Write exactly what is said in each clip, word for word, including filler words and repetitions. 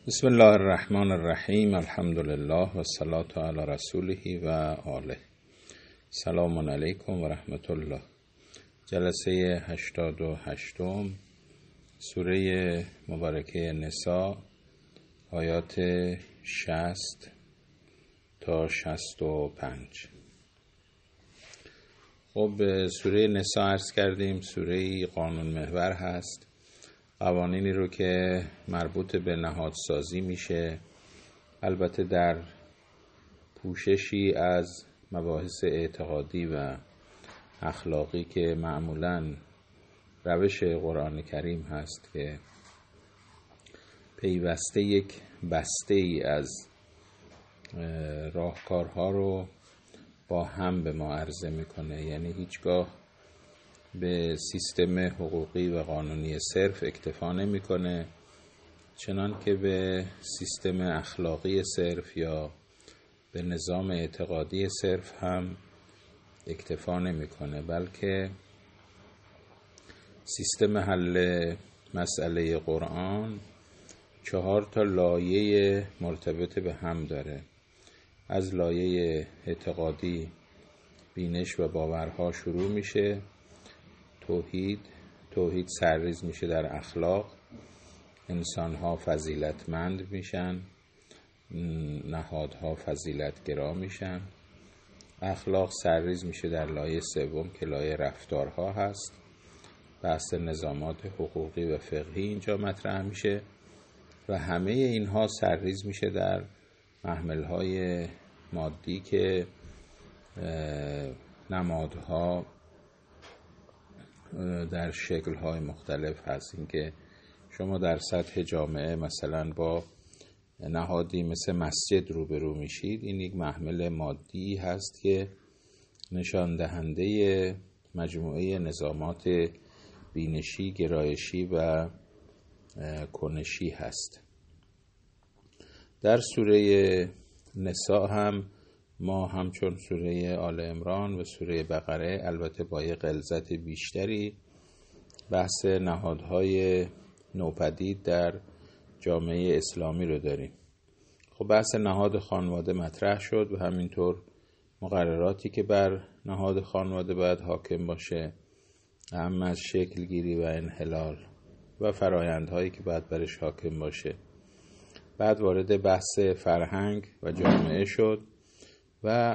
بسم الله الرحمن الرحیم. الحمد لله و الصلاة علی رسوله و آله. سلام علیکم و رحمت الله. جلسه هشتاد و هشتم سوره مبارکه نساء، آیات شصت تا شصت و پنج. خب سوره نساء عرض کردیم سوره قانون محور هست. قوانینی رو که مربوط به نهادسازی میشه، البته در پوششی از مباحث اعتقادی و اخلاقی که معمولاً روش قرآن کریم هست که پیوسته یک بسته ای از راهکارها رو با هم به ما عرضه میکنه. یعنی هیچگاه به سیستم حقوقی و قانونی صرف اکتفا نمیکنه، چنان که به سیستم اخلاقی صرف یا به نظام اعتقادی صرف هم اکتفا نمیکنه، بلکه سیستم حل مسئله قرآن چهار تا لایه مرتبط به هم داره. از لایه اعتقادی بینش و باورها شروع میشه، توحید توحید سرریز میشه در اخلاق، انسانها فضیلتمند میشن، نهادها فضیلتگرا میشن. اخلاق سرریز میشه در لایه سوم که لایه رفتارها هست. بحث نظامات حقوقی و فقهی اینجا مطرح میشه و همه اینها سرریز میشه در محملهای مادی که نمادها در شکل‌های مختلف هست. این که شما در سطح جامعه مثلا با نهادی مثل مسجد روبرو میشید، این یک محمل مادی هست که نشان دهنده مجموعه نظامات بینشی، گرایشی و کنشی هست. در سوره نساء هم ما همچون سوره آل عمران و سوره بقره، البته با یک غلظت بیشتری، بحث نهادهای نوپدید در جامعه اسلامی رو داریم. خب بحث نهاد خانواده مطرح شد و همینطور مقرراتی که بر نهاد خانواده باید حاکم باشه، اهم از شکل گیری و انحلال و فرایندهایی که باید برش حاکم باشه. بعد وارد بحث فرهنگ و جامعه شد و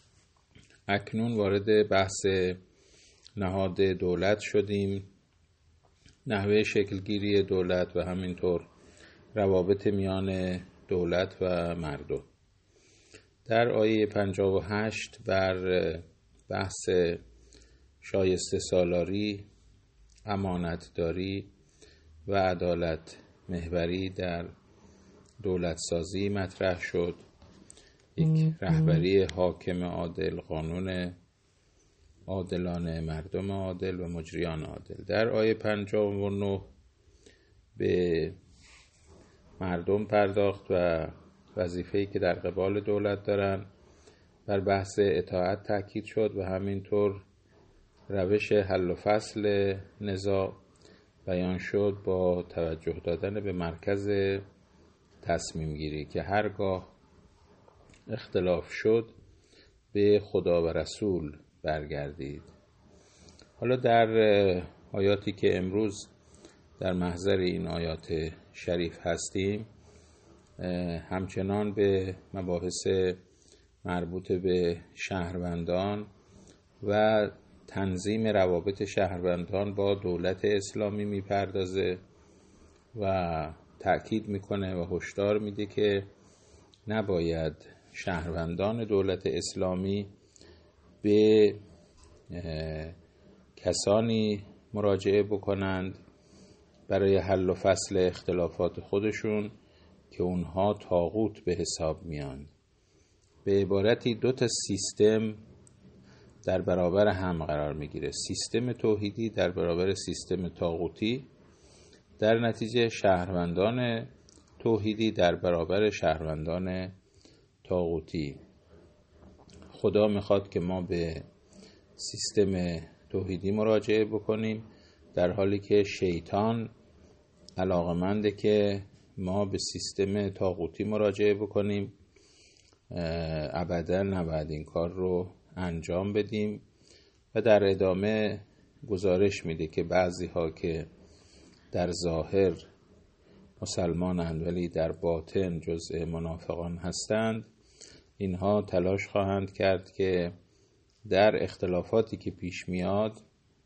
اکنون وارد بحث نهاد دولت شدیم، نحوه شکلگیری دولت و همینطور روابط میان دولت و مردم. در آیه پنجاه و هشت بر بحث شایسته سالاری، امانتداری و عدالت محوری در دولت سازی مطرح شد. یک رهبری حاکم عادل، قانون عادلانه، مردم عادل و مجریان عادل. در آیه پنجاه و نه به مردم پرداخت و وظیفه‌ای که در قبال دولت دارن. بر بحث اطاعت تاکید شد و همینطور روش حل و فصل نزاع بیان شد با توجه دادن به مرکز تصمیم گیری که هرگاه اختلاف شد به خدا و رسول برگردید. حالا در آیاتی که امروز در محضر این آیات شریف هستیم، همچنان به مباحث مربوط به شهروندان و تنظیم روابط شهروندان با دولت اسلامی میپردازه و تأکید میکنه و هشدار میده که نباید شهروندان دولت اسلامی به کسانی مراجعه بکنند برای حل و فصل اختلافات خودشون که اونها طاغوت به حساب میان. به عبارتی دو تا سیستم در برابر هم قرار میگیره، سیستم توحیدی در برابر سیستم طاغوتی، در نتیجه شهروندان توحیدی در برابر شهروندان طاغوتی. خدا میخواد که ما به سیستم توحیدی مراجعه بکنیم، در حالی که شیطان علاقمنده که ما به سیستم طاغوتی مراجعه بکنیم، ابدا نباید این کار رو انجام بدیم. و در ادامه گزارش میده که بعضی ها که در ظاهر مسلمانند ولی در باطن جزء منافقان هستند، اینها تلاش خواهند کرد که در اختلافاتی که پیش میاد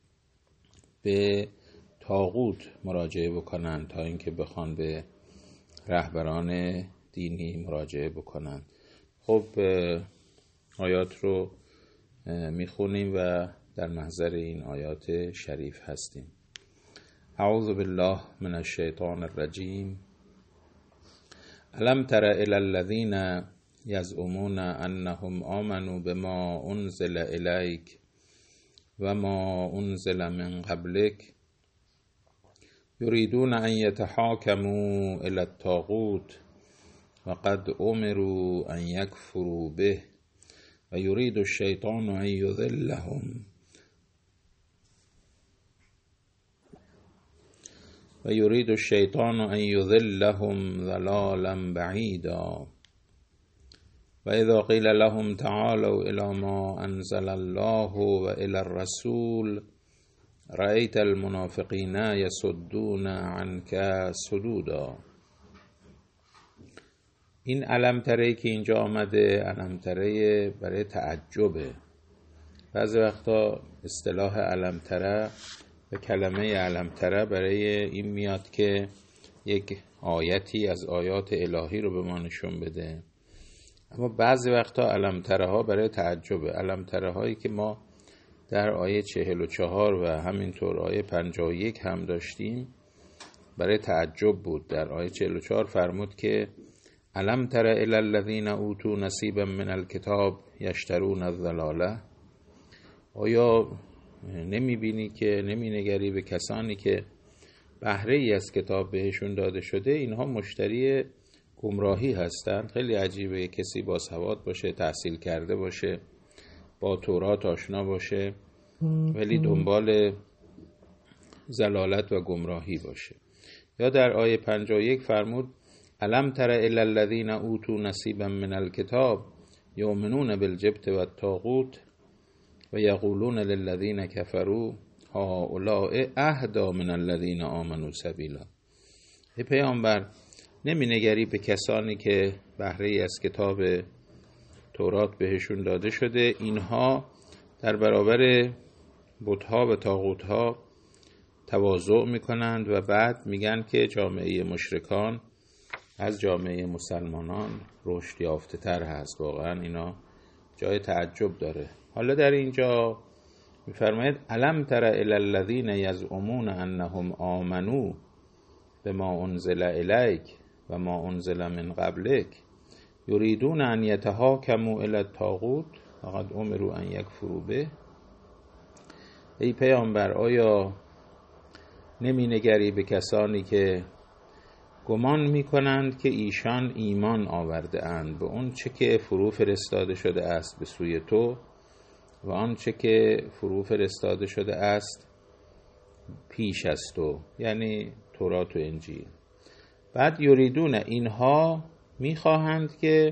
به طاغوت مراجعه بکنند تا اینکه بخوان به رهبران دینی مراجعه بکنند. خب آیات رو میخونیم و در محضر این آیات شریف هستیم. اعوذ بالله من الشیطان الرجیم. الم تر الی الذین یزعمون انهم آمنوا بما انزل الیک و ما انزل من قبلک یریدون ان یتحاکموا الی الطاغوت و قد امروا ان یکفروا به و یرید الشیطان ان یضلهم و یرید الشیطان ان یضلهم ضلالا بعیدا و اذا قیل لهم تعالوا الی ما انزل الله و الی الرسول رأیت المنافقین یصدون عنک صدودا. این الم تره که اینجا آمده الم تره برای تعجبه. بعضی وقتا اصطلاح الم تره و کلمه الم تره برای این میاد که یک آیتی از آیات الهی رو به ما نشون بده، اما بعضی وقتا الم تره ها برای تعجبه. الم تره هایی که ما در آیه چهل و چهار و همینطور آیه پنجاه و یک هم داشتیم برای تعجب بود. در آیه چهل و چهار فرمود که الم تر الی الذین اوتوا نصیبا من الکتاب یشترون الضلاله. آیا نمی بینی که نمی نگری به کسانی که بهره ای از کتاب بهشون داده شده اینها مشتری گمراهی هستند؟ خیلی عجیبه کسی با سواد باشه، تحصیل کرده باشه، با تورات آشنا باشه ولی دنبال ضلالت و گمراهی باشه. یا در آیه پنجاه و یک فرمود الم تر الی الذین اوتوا نصیبا من الکتاب یؤمنون بالجبت والطاغوت و یقولون للذین کفروا هؤلاء اهدی من الذین آمنوا سبیلا. ای پیامبر نمی نگری به کسانی که بهره ای از کتاب تورات بهشون داده شده، اینها در برابر بت‌ها و طاغوت‌ها تواضع میکنند و بعد میگن که جامعه مشرکان از جامعه مسلمانان رشد یافته تر هست. واقعا اینا جای تعجب داره. حالا در اینجا میفرماید الم تر الی الذین یزعمون انهم آمنوا بما انزل الیک و ما انزل من قبلک یریدون ان یتحاکموا الی الطاغوت و قد امروا ان یکفروا به. ای پیامبر آیا نمی نگری به کسانی که گمان می کنند که ایشان ایمان آورده اند به اون چه که فرو فرستاده شده است به سوی تو و آن چه که فرو فرستاده شده است پیش از تو، یعنی تورات و انجیل. بعد یریدون اینها میخواهند که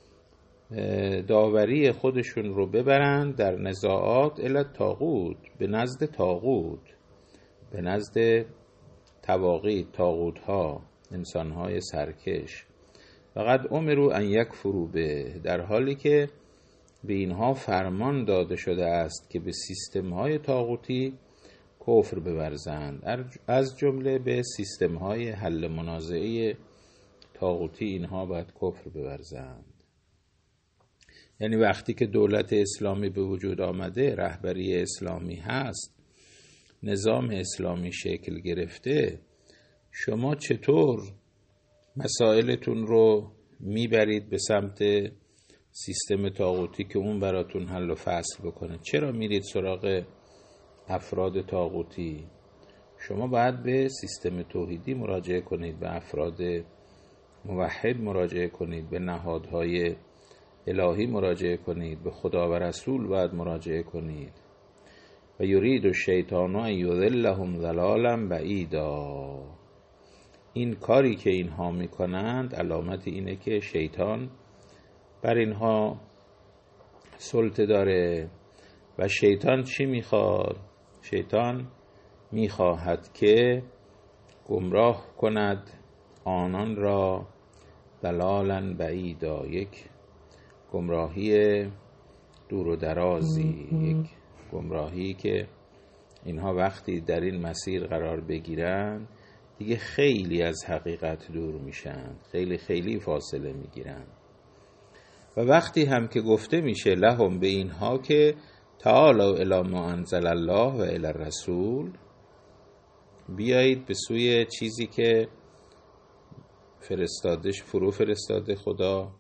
داوری خودشون رو ببرند در نزاعات الی طاغوت، به نزد طاغوت، به نزد طواغیت، طاغوت ها، انسان های سرکش. فقط امروا ان یکفروا به، در حالی که به اینها فرمان داده شده است که به سیستم های طاغوتی کفر بورزند، از جمله به سیستم های حل منازعه طاغوتی اینها باید کفر بورزند. یعنی وقتی که دولت اسلامی به وجود آمده، رهبری اسلامی هست، نظام اسلامی شکل گرفته، شما چطور مسائلتون رو میبرید به سمت سیستم طاغوتی که اون براتون حل و فصل بکنه؟ چرا میرید سراغ افراد طاغوتی؟ شما باید به سیستم توحیدی مراجعه کنید، به افراد موحد مراجعه کنید، به نهادهای الهی مراجعه کنید، به خدا و رسول باید مراجعه کنید. و یرید الشیطان ان یضلهم ضلالا بعیدا. این کاری که اینها میکنند علامت اینه که شیطان بر اینها سلطه داره. و شیطان چی میخواد؟ شیطان میخواهد که گمراه کند آنان را ضلالا بعیدا، یک گمراهی دور و درازی، یک گمراهی که اینها وقتی در این مسیر قرار بگیرن دیگه خیلی از حقیقت دور میشن، خیلی خیلی فاصله میگیرن. و وقتی هم که گفته میشه لهم به اینها که تعالوا الی ما انزل الله و الی الرسول، بیایید به سوی چیزی که فرستادش فرو فرستاده خدا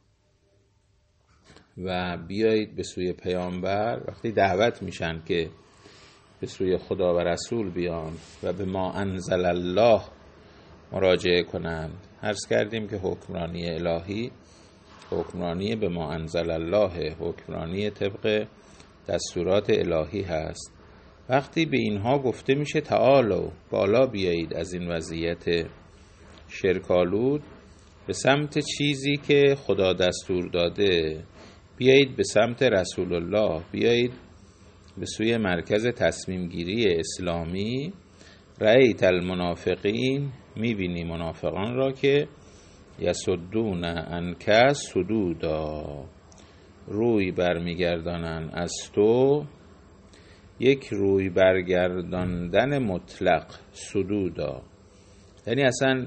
و بیایید به سوی پیامبر، وقتی دعوت میشن که به سوی خدا و رسول بیان و به ما انزل الله مراجعه کنند. عرض کردیم که حکمرانی الهی حکمرانی به ما انزل الله، حکمرانی طبق دستورات الهی هست. وقتی به اینها گفته میشه تعالوا، بالا بیایید از این وضعیت شرکالود به سمت چیزی که خدا دستور داده، بیایید به سمت رسول الله، بیایید به سوی مرکز تصمیم گیری اسلامی، رأیت المنافقین، میبینی منافقان را که یصدون عنک صدودا، روی برمیگردانن از تو یک روی برگرداندن مطلق، صدودا یعنی اصلا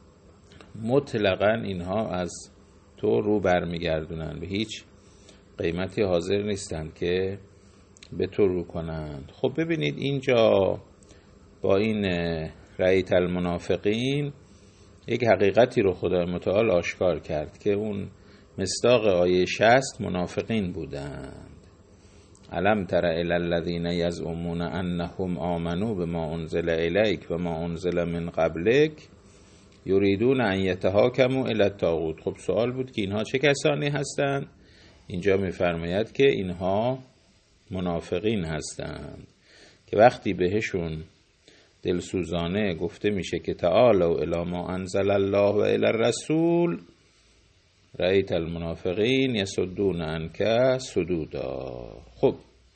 مطلقا اینها از تو رو برمیگردونن، به هیچ قیمتی حاضر نیستند که به تو رو کنند. خب ببینید اینجا با این رأیت المنافقین یک حقیقتی رو خدای متعال آشکار کرد که اون مصداق آیه شصت منافقین بودند. الم تر الی الذین یزعمون انهم آمنوا بما انزل الیک و ما انزل من قبلک یریدون ان یتحاکموا الی الطاغوت. خب سوال بود که اینها چه کسانی هستند؟ اینجا می‌فرماید که اینها منافقین هستند که وقتی بهشون دلسوزانه گفته میشه که تعالوا الی ما انزل الله و الی الرسول رأیت المنافقین یصدون عنک صدودا. خب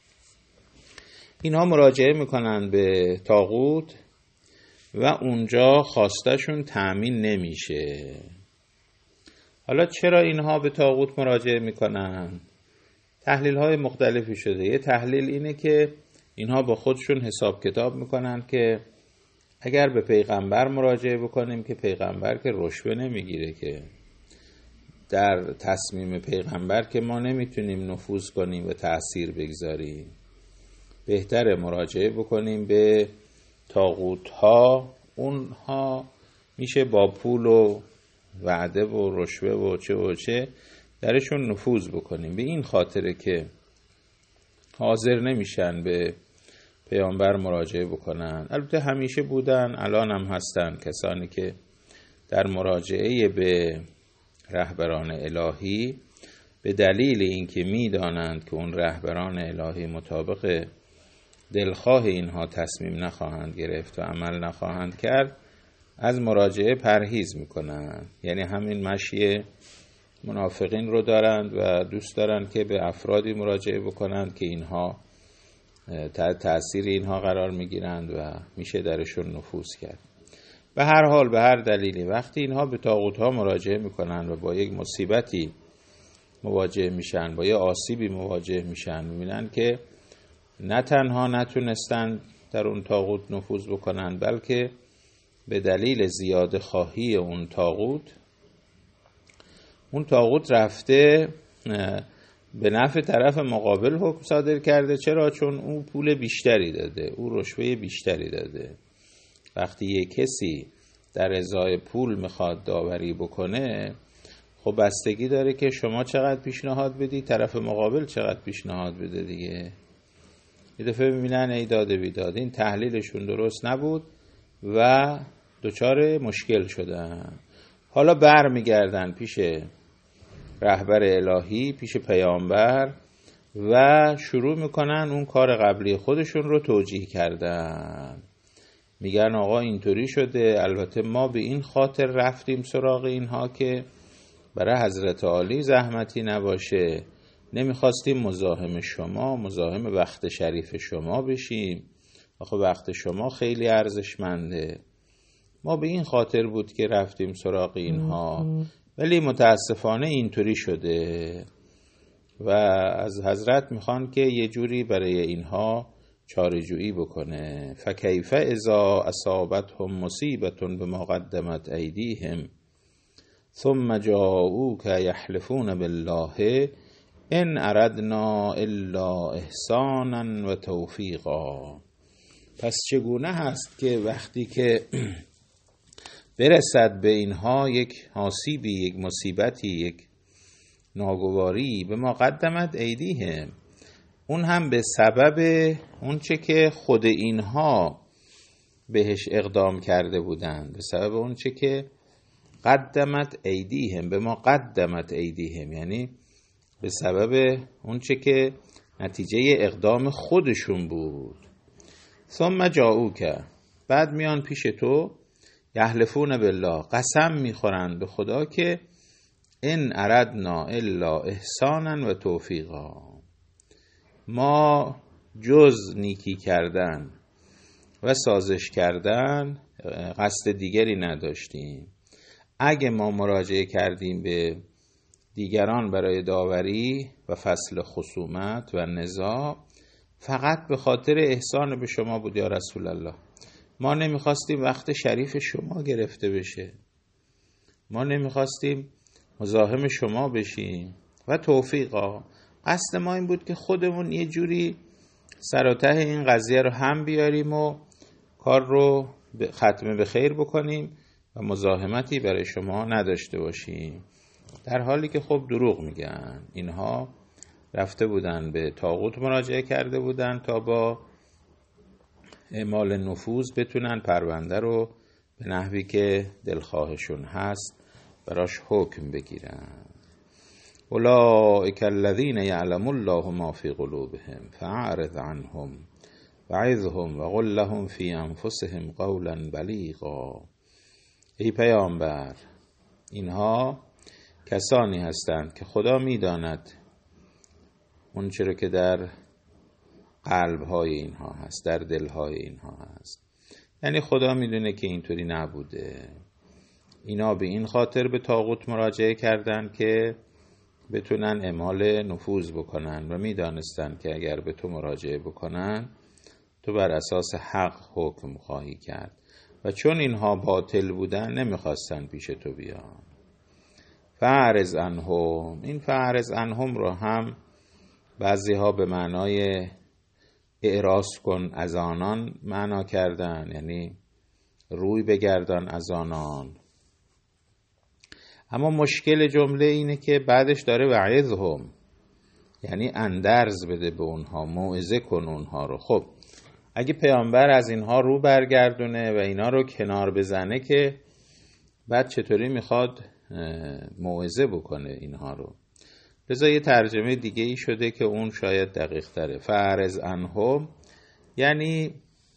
اینها مراجعه میکنن به طاغوت و اونجا خواستشون تأمین نمیشه. حالا چرا اینها به طاغوت مراجعه میکنن؟ تحلیل های مختلفی شده. یه تحلیل اینه که اینها با خودشون حساب کتاب میکنن که اگر به پیغمبر مراجعه بکنیم که پیغمبر که رشوه نمیگیره، که در تصمیم پیغمبر که ما نمیتونیم نفوذ کنیم و تأثیر بگذاریم، بهتره مراجعه بکنیم به طاغوت ها. اونها میشه با پول و وعده و رشوه و چه و چه درشون نفوذ بکنیم. به این خاطره که حاضر نمیشن به پیامبر مراجعه بکنن. البته همیشه بودن، الان هم هستن کسانی که در مراجعه به رهبران الهی به دلیل اینکه میدانند که اون رهبران الهی مطابق دلخواه اینها تصمیم نخواهند گرفت و عمل نخواهند کرد، از مراجعه پرهیز میکنند. یعنی همین مشی منافقین رو دارند و دوست دارند که به افرادی مراجعه بکنند که اینها تحت تأثیر اینها قرار میگیرند و میشه درشون نفوذ کرد. به هر حال به هر دلیلی وقتی اینها به طاغوت ها مراجعه میکنن و با یک مصیبتی مواجه میشن، با یک آسیبی مواجه میشن، میبینن که نه تنها نتونستن در اون طاغوت نفوذ بکنن، بلکه به دلیل زیاده خواهی اون طاغوت اون طاغوت رفته به نفع طرف مقابل حکم صادر کرده. چرا؟ چون اون پول بیشتری داده، اون رشوه بیشتری داده. وقتی یک کسی در ازای پول میخواد داوری بکنه، خب بستگی داره که شما چقدر پیشنهاد بدی، طرف مقابل چقدر پیشنهاد بده دیگه. یه دفعه میبینن ای داده بیداد، این تحلیلشون درست نبود و دچار مشکل شدن. حالا بر میگردن پیش رهبر الهی، پیش پیامبر و شروع میکنن اون کار قبلی خودشون رو توجیه کردن. میگن آقا اینطوری شده، البته ما به این خاطر رفتیم سراغ اینها که برای حضرت عالی زحمتی نباشه، نمیخواستیم مزاحم شما مزاحم وقت شریف شما بشیم، آخه وقت شما خیلی ارزشمنده، ما به این خاطر بود که رفتیم سراغ اینها، ولی متاسفانه اینطوری شده و از حضرت میخوان که یه جوری برای اینها چاره‌جویی بکنه. فکیف اذا اصابتهم مصیبة بما قدمت ایدیهم ثم جاءوک یحلفون بالله ان اردنا الا احسانا و توفیقا. پس چگونه هست که وقتی که برسد به اینها یک آسیبی، یک مصیبتی، یک ناگواری، به ما قدمت ایدیهم، اون هم به سبب اون چه که خود اینها بهش اقدام کرده بودند، به سبب اون چه که قدمت ایدیهم، به ما قدمت ایدیهم، یعنی به سبب اون چه که نتیجه اقدام خودشون بود. ثم جاءوک، بعد میان پیش تو، یحلفون بالله، قسم میخورن به خدا که ان اردنا الا احسانا و توفیقا، ما جز نیکی کردن و سازش کردن قصد دیگری نداشتیم. اگه ما مراجعه کردیم به دیگران برای داوری و فصل خصومت و نزاع، فقط به خاطر احسان به شما بود یا رسول الله. ما نمیخواستیم وقت شریف شما گرفته بشه، ما نمیخواستیم مزاحم شما بشیم و توفیقا، قصد ما این بود که خودمون یه جوری سر و ته این قضیه رو هم بیاریم و کار رو ختم به خیر بکنیم و مزاحمتی برای شما نداشته باشیم. در حالی که خب دروغ میگن. اینها رفته بودن به طاغوت مراجعه کرده بودن تا با اعمال نفوذ بتونن پرونده رو به نحوی که دلخواهشون هست براش حکم بگیرن. اولئک الذین یعلم الله ما فی قلوبهم فاعرض عنهم وعظهم وقل لهم فی انفسهم قولا بلیغا. ای پیامبر، اینها کسانی هستند که خدا میداند اون چرا که در قلب‌های اینها هست، در دل‌های اینها هست. یعنی خدا میدونه که اینطوری نبوده. اینا به این خاطر به طاغوت مراجعه کردن که بتونن اعمال نفوذ بکنن و میدانستن که اگر به تو مراجعه بکنن تو بر اساس حق حکم خواهی کرد و چون اینها باطل بودن نمیخواستن پیش تو بیان. فاعرض عنهم، این فاعرض عنهم رو هم بعضی ها به معنای اعراض کن از آنان معنا کردن، یعنی روی بگردان از آنان. اما مشکل جمله اینه که بعدش داره وعظهم، یعنی اندرز بده به اونها، موعظه کن اونها رو. خب اگه پیامبر از اینها رو برگردونه و اینا رو کنار بزنه که بعد چطوری میخواد موعظه بکنه اینها رو؟ لذا یه ترجمه دیگه ای شده که اون شاید دقیق تره. فاعرض عنهم یعنی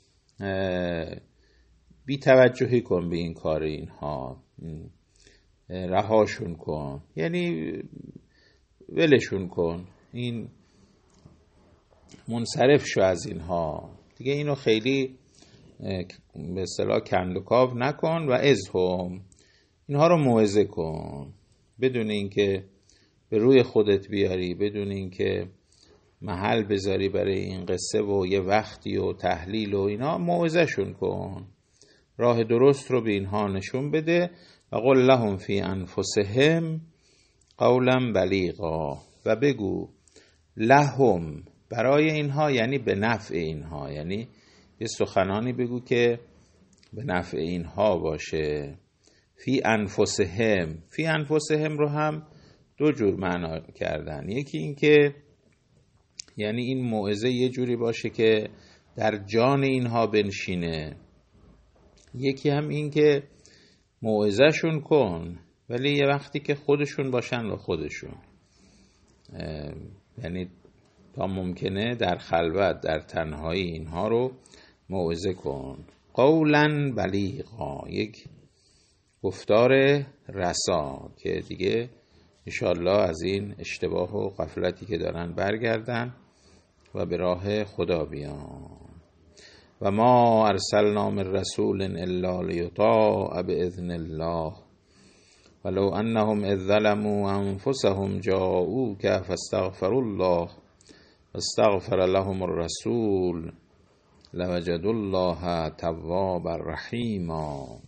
بی توجهی کن به این کار اینها، رهاشون کن، یعنی ولشون کن، این منصرف شو از اینها دیگه، اینو خیلی به اصطلاح کند و کاو نکن و ازهم، اینها رو موعظه کن بدون اینکه به روی خودت بیاری، بدون اینکه محل بذاری برای این قصه و یه وقتی و تحلیل و اینا، موعظه شون کن، راه درست رو به اینها نشون بده. و قل لهم فی انفسهم قولا بلیغا، و بگو لهم برای اینها، یعنی به نفع اینها، یعنی یه سخنانی بگو که به نفع اینها باشه. فی انفسهم، فی انفسهم رو هم دو جور معنا کردن. یکی این که یعنی این موعظه یه جوری باشه که در جان اینها بنشینه، یکی هم این که موعظه شون کن ولی یه وقتی که خودشون باشن و خودشون، یعنی تا ممکنه در خلوت، در تنهایی اینها رو موعظه کن. قولا بلیغا، یک گفتار رسا که دیگه انشاءالله از این اشتباه و غفلتی که دارن برگردن و به راه خدا بیان. و ما ارسلنا من رسول الا لیطاع باذن الله ولو انهم اذ ظلموا انفسهم جاءوک فاستغفروا الله واستغفر لهم الرسول لوجدوا الله توابا رحیما.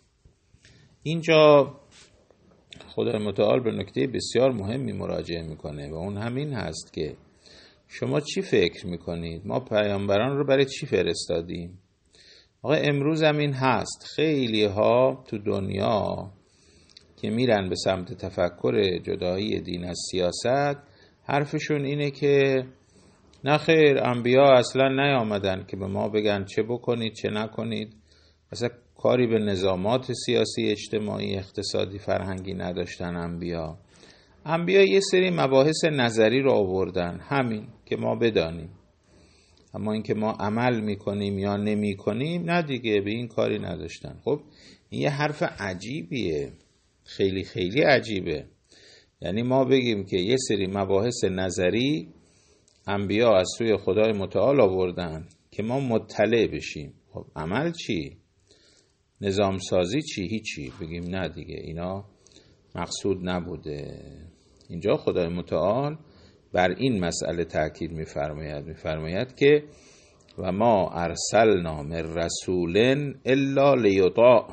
اینجا خدای متعال به نکته بسیار مهمی مراجعه میکنه و اون همین هست که شما چی فکر میکنید؟ ما پیامبران رو برای چی فرستادیم؟ آقا امروز هم این هست، خیلی ها تو دنیا که میرن به سمت تفکر جدایی دین از سیاست، حرفشون اینه که نه خیر، انبیا اصلا نیامدن که به ما بگن چه بکنید چه نکنید، اصلا کاری به نظامات سیاسی، اجتماعی، اقتصادی، فرهنگی نداشتن انبیا. انبیا یه سری مباحث نظری رو آوردن، همین که ما بدانیم، اما این که ما عمل میکنیم یا نمی کنیم نه دیگه، به این کاری نداشتن. خب این یه حرف عجیبیه، خیلی خیلی عجیبه. یعنی ما بگیم که یه سری مباحث نظری انبیا از سوی خدای متعال آوردن که ما مطلع بشیم، خب عمل چی؟ نظام سازی چی؟ هیچی. بگیم نه دیگه اینا مقصود نبوده. اینجا خدای متعال بر این مسئله تأکید می‌فرماید می‌فرماید که و ما ارسلنا من رسول الا لیطاع،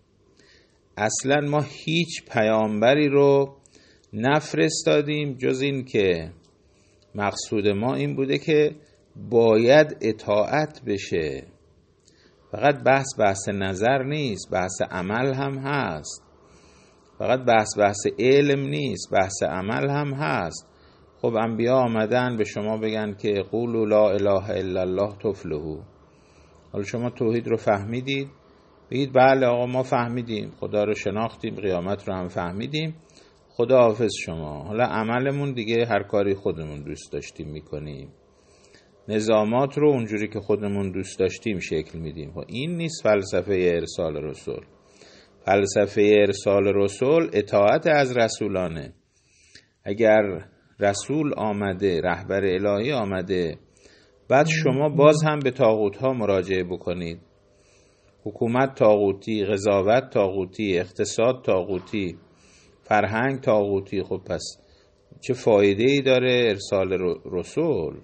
اصلا ما هیچ پیامبری رو نفرستادیم جز این که مقصود ما این بوده که باید اطاعت بشه. فقط بحث بحث نظر نیست، بحث عمل هم هست. فقط بحث بحث علم نیست، بحث عمل هم هست. خب انبیا آمدن به شما بگن که قولوا لا اله الا الله تفلحوا. حالا شما توحید رو فهمیدید، بگید بله آقا ما فهمیدیم، خدا رو شناختیم، قیامت رو هم فهمیدیم، خدا حافظ شما. حالا عملمون دیگه هر کاری خودمون دوست داشتیم میکنیم، نظامات رو اونجوری که خودمون دوست داشتیم شکل میدیم. خب این نیست فلسفه ارسال رسول. فلسفه ارسال رسول اطاعت از رسولانه. اگر رسول آمده، رهبر الهی آمده، بعد شما باز هم به طاغوت ها مراجعه بکنید، حکومت طاغوتی، قضاوت طاغوتی، اقتصاد طاغوتی، فرهنگ طاغوتی، خب پس چه فایده ای داره ارسال رسول؟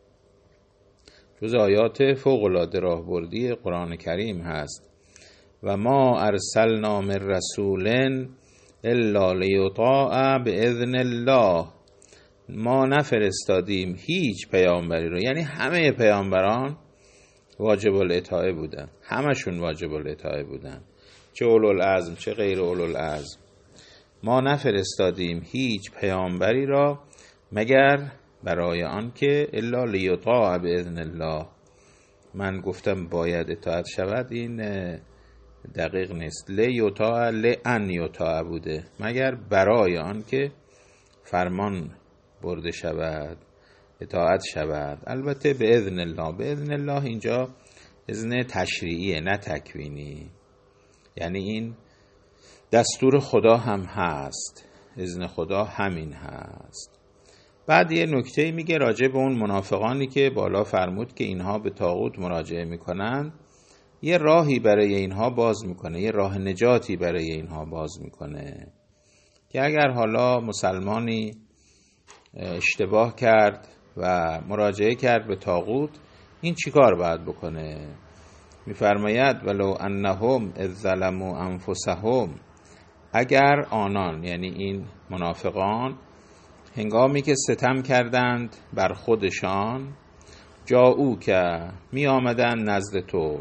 جز آیات فوق‌العاده راهبردی قرآن کریم هست. و ما ارسلنا من رسول الا لیطاع باذن الله، ما نفرستادیم هیچ پیامبری رو، یعنی همه پیامبران واجب الاطاعه بودن، همشون واجب الاطاعه بودن، چه اولوالعزم چه غیر اولوالعزم. ما نفرستادیم هیچ پیامبری را مگر برای آن که الا لیطاع باذن الله. من گفتم باید اطاعت شود، این دقیق نیست. لیطاع لان یطاع بوده، مگر برای آن که فرمان برده شود، اطاعت شود. البته به اذن الله، به اذن الله اینجا اذن تشریعیه نه تکوینی، یعنی این دستور خدا هم هست، اذن خدا همین هست. بعد یه نکته میگه راجع به اون منافقانی که بالا فرمود که اینها به طاغوت مراجعه میکنن، یه راهی برای اینها باز میکنه، یه راه نجاتی برای اینها باز میکنه که اگر حالا مسلمانی اشتباه کرد و مراجعه کرد به طاغوت، این چیکار باید بکنه؟ میفرماید ولو انهم اذ ظلموا انفسهم، اگر آنان یعنی این منافقان هنگامی که ستم کردند بر خودشان، جاءو که می آمدن نزد تو،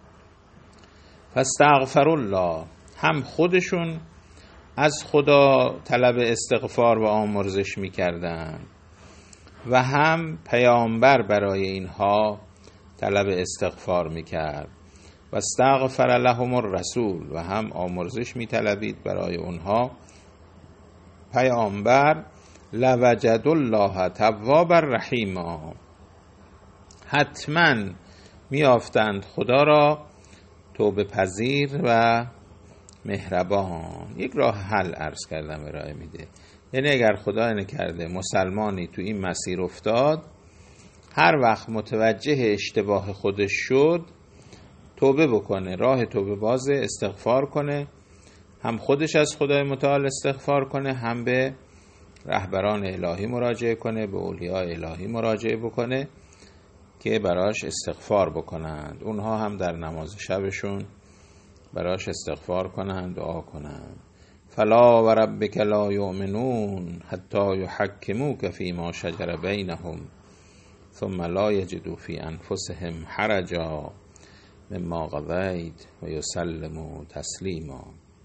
فاستغفر الله، هم خودشون از خدا طلب استغفار و آمرزش می کردن و هم پیامبر برای اینها طلب استغفار می کرد. و استغفر لهم الرسول، و هم آمرزش می طلبید برای اونها پیامبر، لوجد الله توابا رحیما، حتما می آفتند خدا را توبه پذیر و مهربان. یک راه حل عرض کردم ارائه میده. یعنی اگر خدا نکرده مسلمانی تو این مسیر افتاد، هر وقت متوجه اشتباه خودش شد توبه بکنه، راه توبه بازه، استغفار کنه، هم خودش از خدای متعال استغفار کنه، هم به رهبران الهی مراجعه کنه، به اولیاء الهی مراجعه بکنه که براش استغفار بکنند. اونها هم در نماز شبشون براش استغفار کنند، دعا کنند. فلا و ربک لا یؤمنون حتی یحکموک فیما شجر بینهم ثم لا یجدوا فی انفسهم حرجا مما قضیت و یسلموا تسلیما.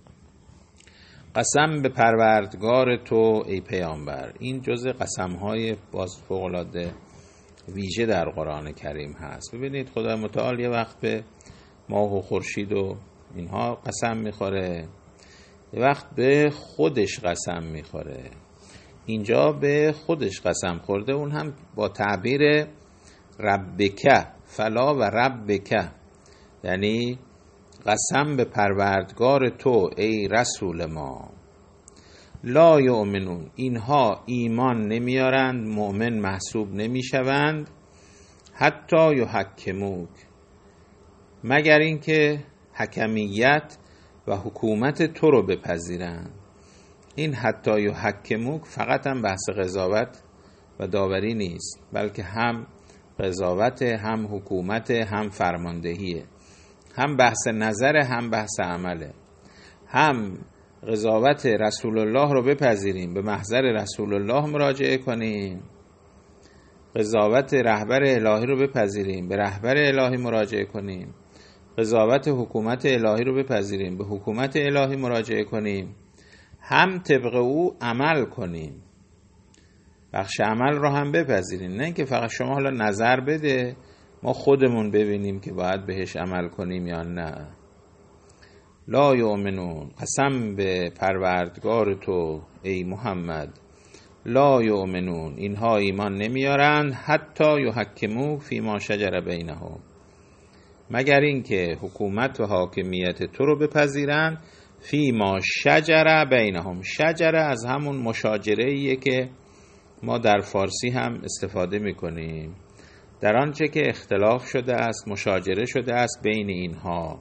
قسم به پروردگار تو ای پیامبر. این جزء قسم‌های باز فوق‌العاده ویژه در قرآن کریم هست. ببینید خدای متعال یه وقت به ماه و خورشید و اینها قسم میخوره، یه وقت به خودش قسم میخوره. اینجا به خودش قسم خورده، اون هم با تعبیر ربک، فلا و ربک، یعنی قسم به پروردگار تو ای رسول ما. لا یؤمنون، اینها ایمان نمیارند، مؤمن محسوب نمیشوند. حتی یحکموک، مگر اینکه حکمیت و حکومت تو رو بپذیرند. این حتی یحکموک فقط هم بحث قضاوت و داوری نیست، بلکه هم قضاوت، هم حکومت، هم فرماندهیه، هم بحث نظر، هم بحث عمله. هم قضاوت رسول الله رو بپذیریم، به محضر رسول الله مراجعه کنیم، قضاوت رهبر الهی رو بپذیریم، به رهبر الهی مراجعه کنیم، قضاوت حکومت الهی رو بپذیریم، به حکومت الهی مراجعه کنیم، هم طبق او عمل کنیم، بخش عمل رو هم بپذیریم. نه اینکه فقط شما حالا نظر بده ما خودمون ببینیم که باید بهش عمل کنیم یا نه. لا یؤمنون، قسم به پروردگار تو ای محمد، لا یؤمنون، اینها ایمان نمیارند، حتی یحکموک فیما شجر بینهم، مگر اینکه حکومت و حاکمیت تو رو بپذیرند. فیما شجر بینهم، شجر از همون مشاجره ایه که ما در فارسی هم استفاده میکنیم، در آنچه که اختلاف شده است، مشاجره شده است بین اینها.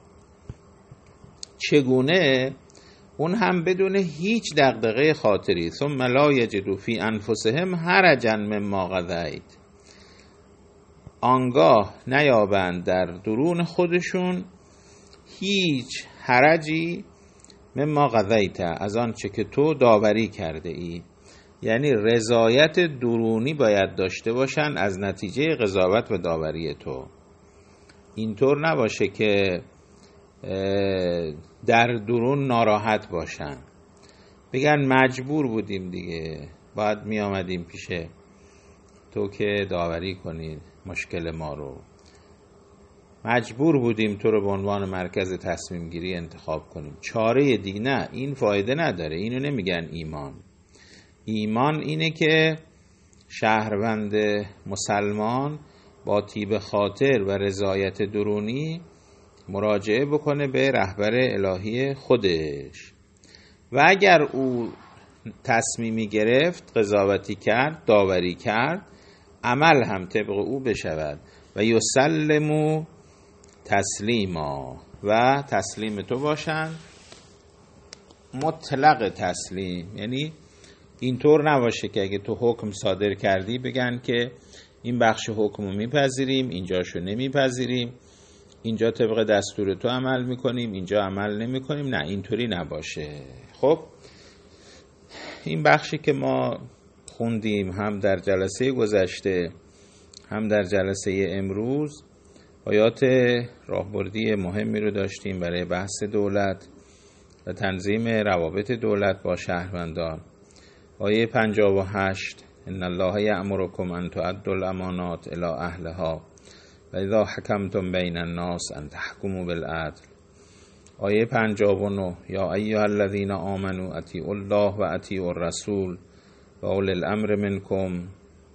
چگونه؟ اون هم بدون هیچ دغدغه خاطری. ثم لا یجدوا فی انفسهم حرجا مما قضیت، آنگاه نیابند در درون خودشون هیچ حرجی مما قضیت، از آنچه که تو داوری کرده ای. یعنی رضایت درونی باید داشته باشن از نتیجه قضاوت و داوری تو. اینطور نباشه که در درون ناراحت باشن، بگن مجبور بودیم دیگه، باید می آمدیم پیش تو که داوری کنید مشکل ما رو، مجبور بودیم تو رو به عنوان مرکز تصمیم گیری انتخاب کنیم، چاره دیگه نه. این فایده نداره، اینو نمیگن ایمان. ایمان اینه که شهروند مسلمان با طیب خاطر و رضایت درونی مراجعه بکنه به رهبر الهی خودش، و اگر او تصمیمی گرفت، قضاوتی کرد، داوری کرد، عمل هم طبق او بشود. و یسلموا تسلیما، و تسلیم تو باشن، مطلق تسلیم. یعنی اینطور نباشه که اگه تو حکم صادر کردی بگن که این بخش حکم رو میپذیریم، اینجاشو نمیپذیریم، اینجا طبق دستور تو عمل میکنیم، اینجا عمل نمیکنیم. نه، اینطوری نباشه. خب این بخشی که ما خوندیم هم در جلسه گذشته هم در جلسه امروز، آیات راهبردی مهمی رو داشتیم برای بحث دولت و تنظیم روابط دولت با شهروندان. آیه پنجاه و هشت: ان الله یأمرکم ان تؤدوا الامانات الی اهلها و اذا حکمتم بین الناس ان تحکموا بالعدل. آیه پنجاه و نه: یا ایها الذین آمنوا اطیعوا الله و اطیعوا الرسول و اولی الامر منکم.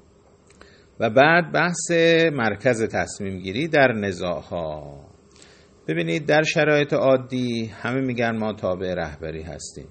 و بعد بحث مرکز تصمیم گیری در نزاعها. ببینید در شرایط عادی همه میگن ما تابع رهبری هستیم.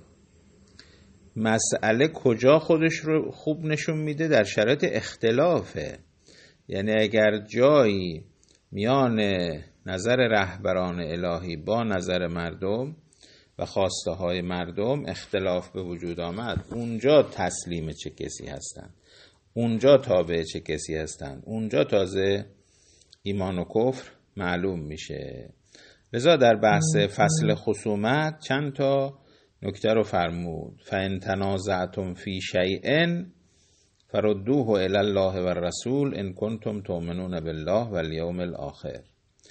مسئله کجا خودش رو خوب نشون میده؟ در شرایط اختلافه. یعنی اگر جایی میان نظر رهبران الهی با نظر مردم و خواسته های مردم اختلاف به وجود آمد، اونجا تسلیم چه کسی هستند، اونجا تابع چه کسی هستند، اونجا تازه ایمان و کفر معلوم میشه. لذا در بحث فصل خصومت چند تا نکته رو فرمود. فَإِن تَنَازَعْتُمْ فِي شَيْءٍ فَرُدُّوهُ إِلَى اللَّهِ وَالرَّسُولِ إِن كُنتُمْ تُؤْمِنُونَ بِاللَّهِ وَالْيَوْمِ الْآخِرِ.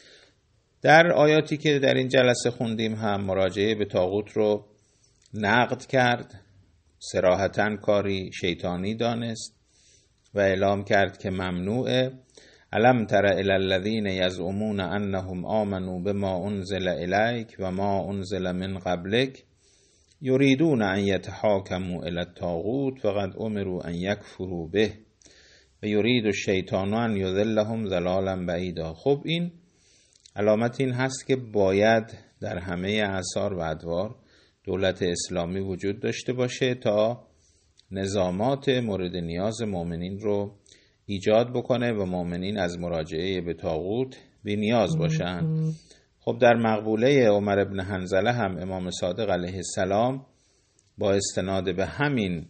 در آیاتی که در این جلسه خوندیم هم مراجعه به طاغوت رو نقد کرد، صراحتاً کاری شیطانی دانست و اعلام کرد که ممنوعه. الم تر الی الذین یزعمون انهم آمنوا بما انزل الیک و ما انزل من قبلک یریدون ان یتحاکموا الی الطاغوت فقد امروا ان یکفروا به و یرید الشیطان ان یضلهم ضلالا بعیدا. خب این علامت این هست که باید در همه اعصار و ادوار دولت اسلامی وجود داشته باشه تا نظامات مورد نیاز مؤمنین رو ایجاد بکنه و مؤمنین از مراجعه به طاغوت بی نیاز باشن. خب در مقبوله عمر بن حنظله هم امام صادق علیه السلام با استناد به همین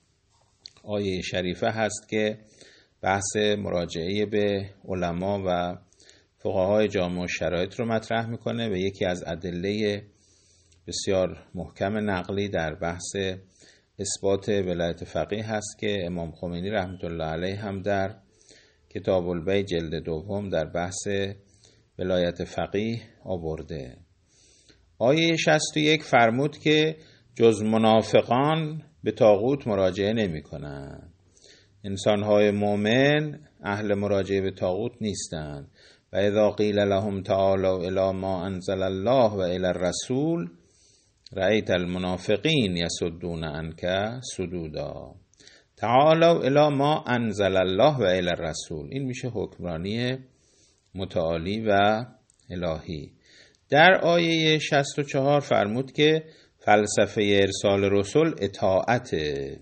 آیه شریفه هست که بحث مراجعه به علما و فقهای جامع الشرایط رو مطرح میکنه و یکی از ادله بسیار محکم نقلی در بحث اثبات ولایت فقیه هست که امام خمینی رحمت الله علیه هم در کتاب البیع جلد دوم در بحث ولایت فقیه آورده. آیه شصت و یک فرمود که جز منافقان به طاغوت مراجعه نمی کنند. انسانهای مؤمن اهل مراجعه به طاغوت نیستند. و اذا قیل لهم تعالوا الی ما انزل الله و الی الرسول رأیت المنافقین یصدون عنک صدودا. تعالوا الی ما انزل الله و الی الرسول، این میشه حکمرانی متعالی و الهی. در آیه شصت و چهار فرمود که فلسفه ارسال رسول اطاعت،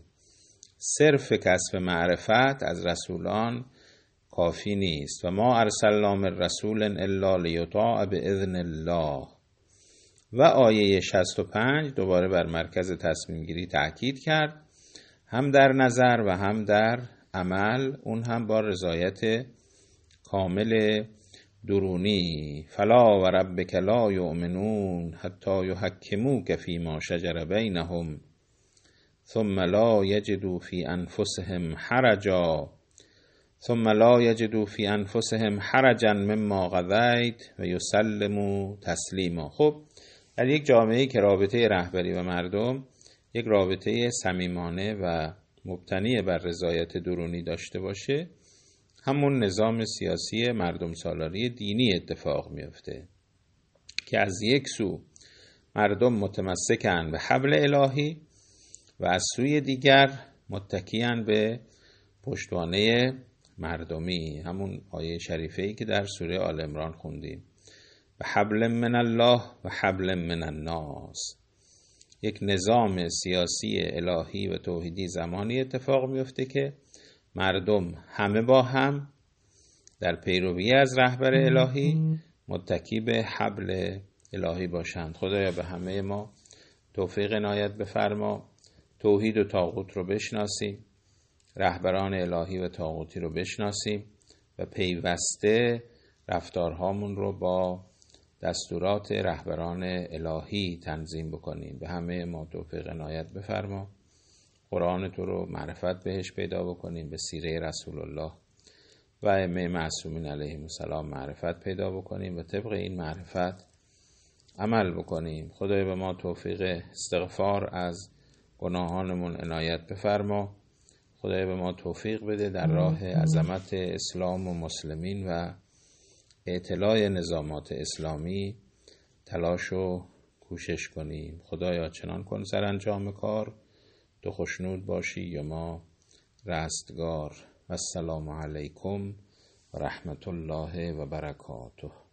صرف کسب معرفت از رسولان کافی نیست. و ما ارسلنا من رسول الا لیطاع باذن الله. و آیه شصت و پنج دوباره بر مرکز تصمیم گیری تأکید کرد، هم در نظر و هم در عمل، اون هم با رضایت کامل درونی. فلا و ربک لا یؤمنون حتی یحکموک فیما شجر بینهم ثم لا یجدوا فی انفسهم حرجا ثم لا یجدوا فی انفسهم حرجا مما قضیت و یسلموا تسلیما. خب در یک جامعه‌ای که رابطه رهبری و مردم یک رابطه صمیمانه و مبتنی بر رضایت درونی داشته باشه، همون نظام سیاسی مردم سالاری دینی اتفاق میفته که از یک سو مردم متمسکن به حبل الهی و از سوی دیگر متکیان به پشتوانه مردمی، همون آیه شریفه‌ای که در سوره آل عمران خوندیم، و حبل من الله و حبل من الناس. یک نظام سیاسی الهی و توحیدی زمانی اتفاق میفته که مردم همه با هم در پیروی از رهبر الهی متکی به حبل الهی باشند. خدایا به همه ما توفیق عنایت بفرما، توحید و طاغوت رو بشناسیم، رهبران الهی و طاغوتی رو بشناسیم و پیوسته رفتارهامون رو با دستورات رهبران الهی تنظیم بکنیم. به همه ما توفیق عنایت بفرما. قرآن تو رو معرفت بهش پیدا بکنیم، به سیره رسول الله و ائمه معصومین علیهم السلام معرفت پیدا بکنیم و طبق این معرفت عمل بکنیم. خدای به ما توفیق استغفار از گناهانمون عنایت بفرما. خدای به ما توفیق بده در راه عظمت اسلام و مسلمین و اطلاع نظامات اسلامی تلاش و کوشش کنیم. خدایا چنان کن سرانجام کار تو خوشنود باشی یا ما رستگار. و السلام علیکم و رحمت الله و برکاته.